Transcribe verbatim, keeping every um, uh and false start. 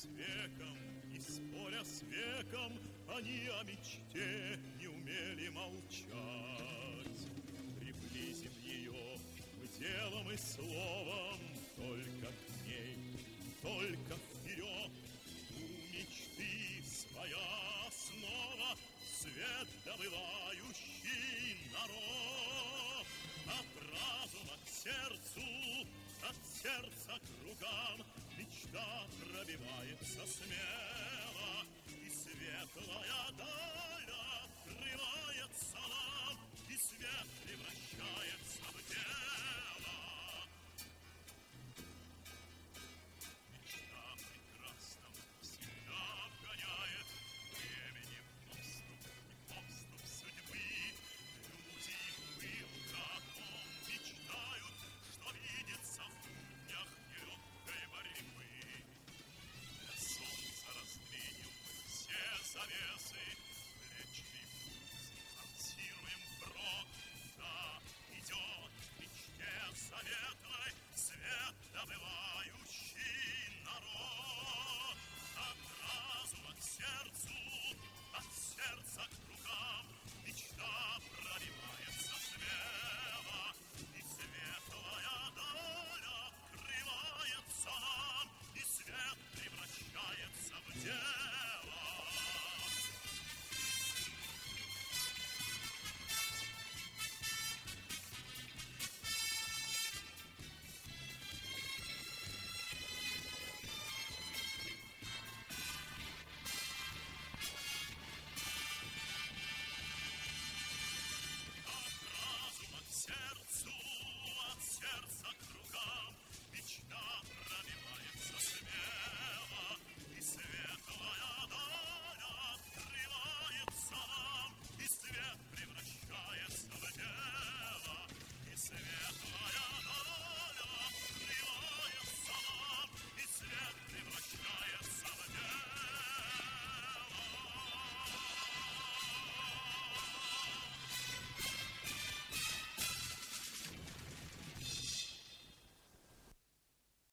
с веком, и споря с веком, они о мечте не умели молчать. Приблизим ее к делам и словам, только к ней, только вперед. У мечты своя основа, свет добывающий народ. От разума к сердцу, от сердца к рукам мечта пробивается смело, и светлая даль